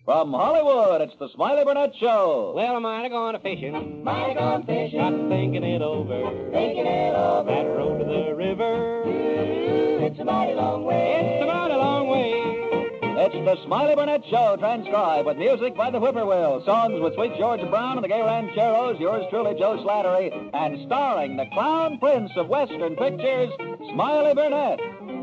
From Hollywood, it's the Smiley Burnett Show. Well, I'm mighty gone fishing. Mighty gone fishing. Got thinking it over. Thinking it over. That road to the river. It's a mighty long way. It's a mighty long way. It's the Smiley Burnett Show, transcribed with music by the Whippoorwill, songs with Sweet George Brown and the Gay Rancheros, yours truly, Joe Slattery, and starring the Crown Prince of Western Pictures, Smiley Burnett.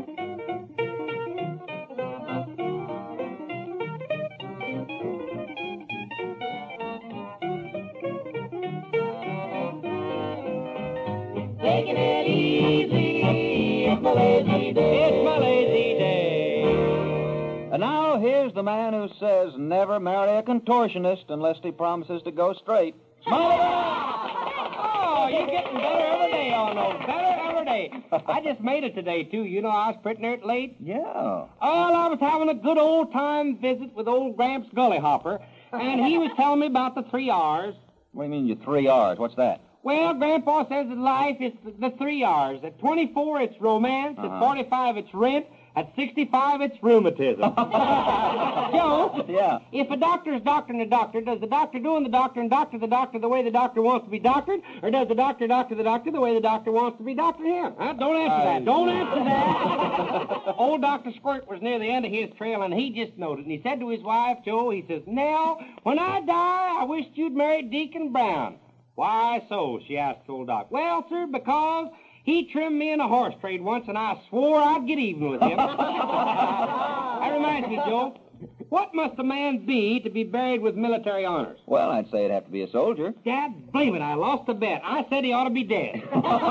Taking it easy. It's my lazy day. It's my lazy day. And now here's the man who says never marry a contortionist unless he promises to go straight. Smiley Burnett! Oh, you're getting better every day, Arnold. Better every day. I just made it today, too. You know, I was pretty near it late. Yeah. Oh, I was having a good old-time visit with old Gramps Gullyhopper, and he was telling me about the 3 R's. What do you mean, you 3 R's? What's that? Well, Grandpa says that life is the 3 R's. At 24, it's romance. At 45, it's rent. At 65, it's rheumatism. Joe? Yeah. If a doctor is doctoring a doctor, does the doctor doing the doctor and doctor the doctor the way the doctor wants to be doctored, or does the doctor doctor the doctor the way the doctor wants to be doctored him? Huh? Don't answer that. Don't answer that. Old Dr. Squirt was near the end of his trail, and he just noted, and he said to his wife, Joe, he says, Nell, when I die, I wish you'd marry Deacon Brown. Why so? She asked old Doc. Well, sir, because he trimmed me in a horse trade once, and I swore I'd get even with him. That reminds me, Joe, what must a man be to be buried with military honors? Well, I'd say it'd have to be a soldier. Dad, blame it, I lost a bet. I said he ought to be dead.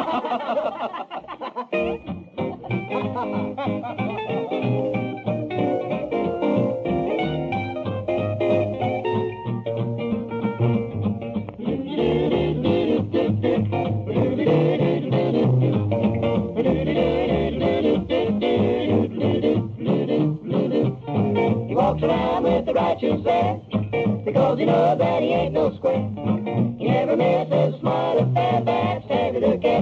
He walks around with the right shoes there, because he knows that he ain't no square. He never misses a smile at Fairfax every look at.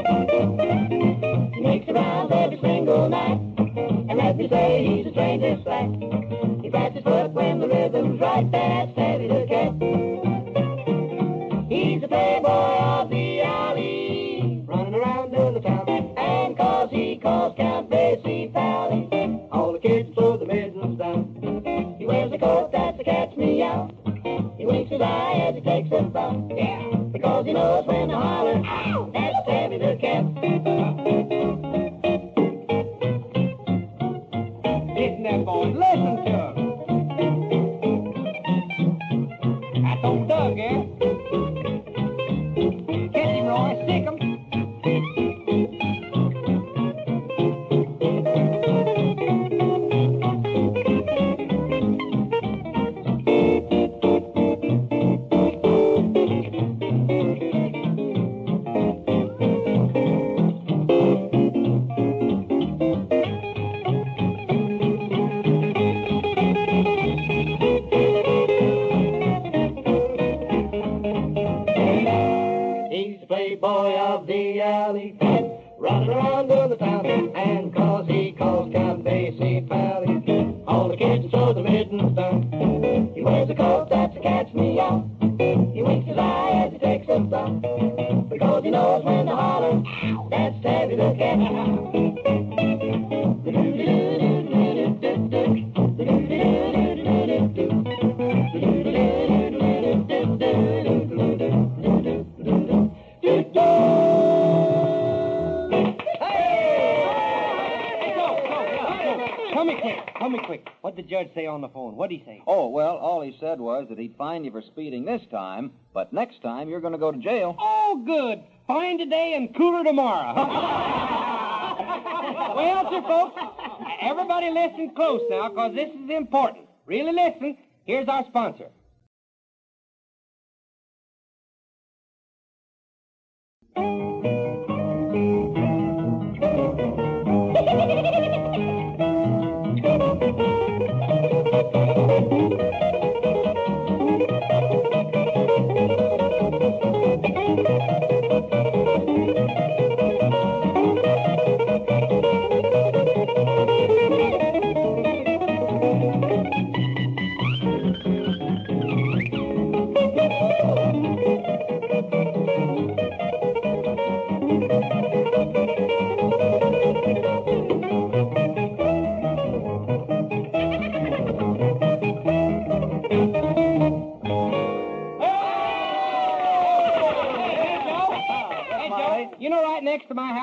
He makes the rounds every single night, and let me say he's a stranger slack. He pats his foot when the rhythm's right, that's every look at. He's a playboy of the alley, running around in the town, and cause he calls Count Basie Pally. All the kids throw the middles down. He wears a coat that's to catch me out. He winks his eye as he takes a bow. Yeah, because he knows when to holler. Ow! That's Tabby the cat. Listen there, boys. Listen to him. That's old Doug, eh? Catch him, Roy. Stick him. He's the playboy of the alley, running around in the town, and cause he calls Count Basie Pally. All the kids throw the middens down. He wears a coat that's to catch me out. He winks his eye as he takes a bow, because he knows when to holler. That's Tabby the cat. Tell me quick. What did the judge say on the phone? What did he say? Oh, well, all he said was that he'd fine you for speeding this time, but next time you're going to go to jail. Oh, good. Fine today and cooler tomorrow. Well, sir, folks, everybody listen close now, because this is important. Really listen. Here's our sponsor.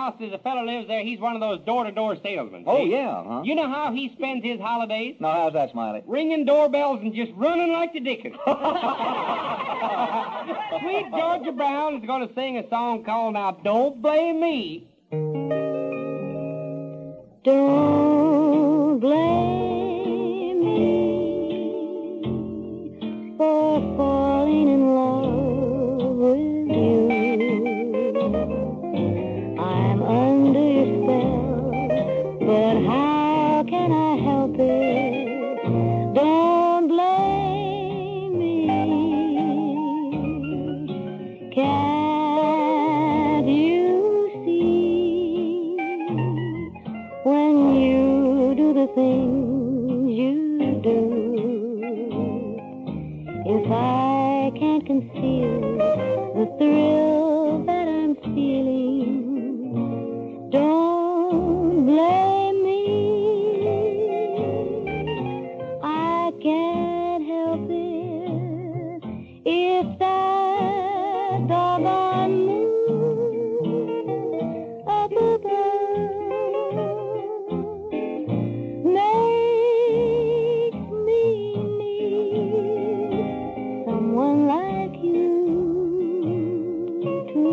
house, there's a fellow lives there. He's one of those door-to-door salesmen. Oh, see? yeah, huh? You know how he spends his holidays? No, how's that, Smiley? Ringing doorbells and just running like the dickens. Sweet Georgia Brown is going to sing a song called Now Don't Blame Me. Don't blame me for falling in love with you. I'm under your spell, but how can I help it? Don't blame me. Can't you see when you do the things you do? If I can't conceal the thrill that I'm feeling, don't blame me. I can't help it if that doggone moon up above makes me need someone like you to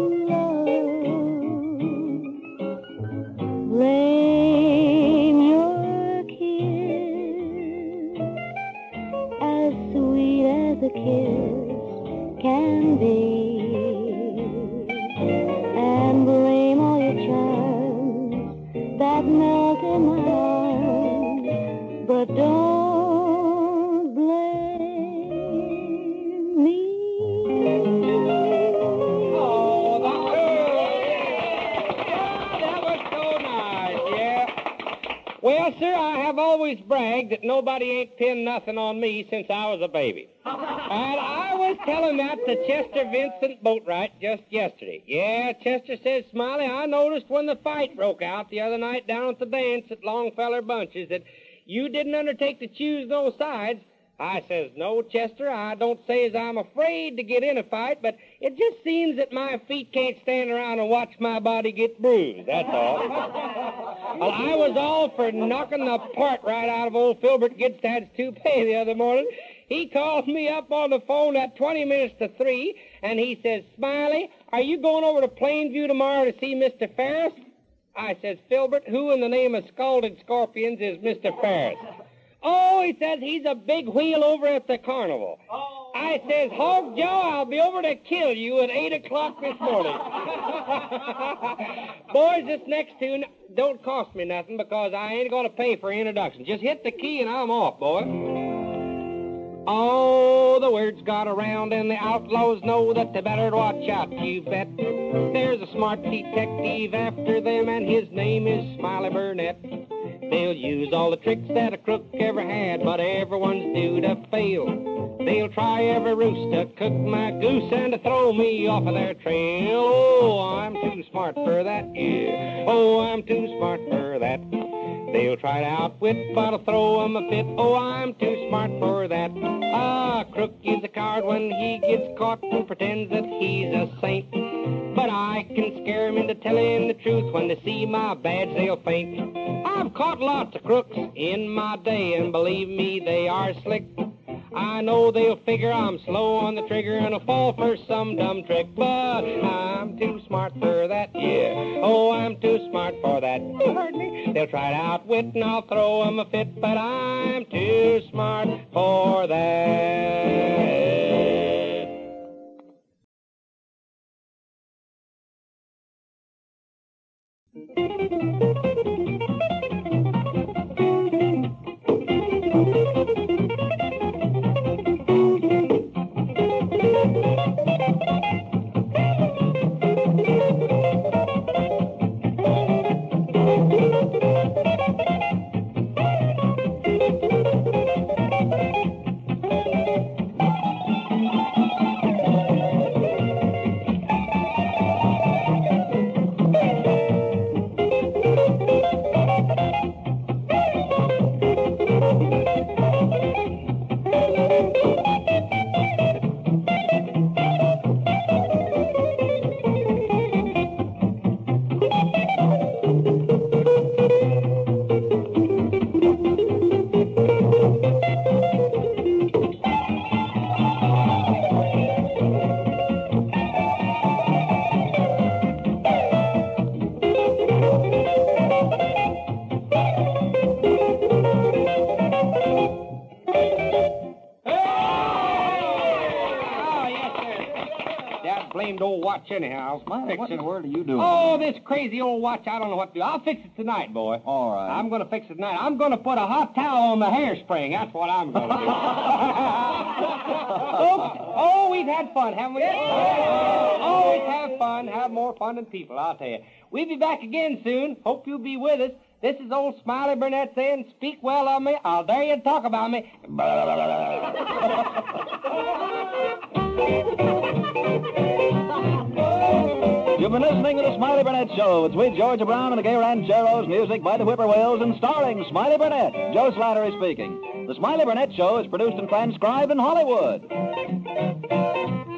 love. Blame your kiss, as sweet as a kiss can be, and blame all your charms that melt in my arms, but don't blame me. Oh, that was so nice, yeah. Well, sir, I have always bragged that nobody ain't pinned nothing on me since I was a baby. And I was telling that to Chester Vincent Boatwright just yesterday. Yeah, Chester says, Smiley, I noticed when the fight broke out the other night down at the dance at Longfellow Bunches that you didn't undertake to choose no sides. I says, no, Chester, I don't say as I'm afraid to get in a fight, but it just seems that my feet can't stand around and watch my body get bruised, that's all. Well, I was all for knocking the part right out of old Filbert Gidstad's toupee the other morning. He called me up on the phone at 20 minutes to 3, and he says, Smiley, are you going over to Plainview tomorrow to see Mr. Ferris? I says, Filbert, who in the name of scalded scorpions is Mr. Ferris? Oh, he says he's a big wheel over at the carnival. I says, Hog Joe, I'll be over to kill you at 8 o'clock this morning. Boys, this next tune don't cost me nothing because I ain't going to pay for introduction. Just hit the key and I'm off, boy. Oh, the word's got around and the outlaws know that they better watch out, you bet. There's a smart detective after them and his name is Smiley Burnett. They'll use all the tricks that a crook ever had, but everyone's due to fail. They'll try every ruse to cook my goose and to throw me off of their trail. Oh, I'm too smart for that, yeah. Oh, I'm too smart for that. They'll try to outwit, but I'll throw 'em a fit. Oh, I'm too smart for that. A crook is a coward when he gets caught and pretends that he's a saint. But I can scare 'em into telling the truth. When they see my badge, they'll faint. I've caught lots of crooks in my day, and believe me, they are slick. I know they'll figure I'm slow on the trigger and will fall for some dumb trick, but I'm too smart for that, yeah. Oh, I'm too smart for that. You heard me? They'll try to outwit and I'll throw 'em a fit, but I'm too smart for that. blamed old watch anyhow. Smiley, what in the world are you doing? Oh, this crazy old watch, I don't know what to do. I'll fix it tonight, boy. All right. I'm going to fix it tonight. I'm going to put a hot towel on the hairspring. That's what I'm going to do. Oh, we've had fun, haven't we? Always have fun. Have more fun than people, I'll tell you. We'll be back again soon. Hope you'll be with us. This is old Smiley Burnett saying, speak well of me. I'll dare you to talk about me. You've been listening to the Smiley Burnett Show with Sweet Georgia Brown and the Gay Rancheros, music by the Whippoorwills, and starring Smiley Burnett. Joe Slattery speaking. The Smiley Burnett Show is produced and transcribed in Hollywood.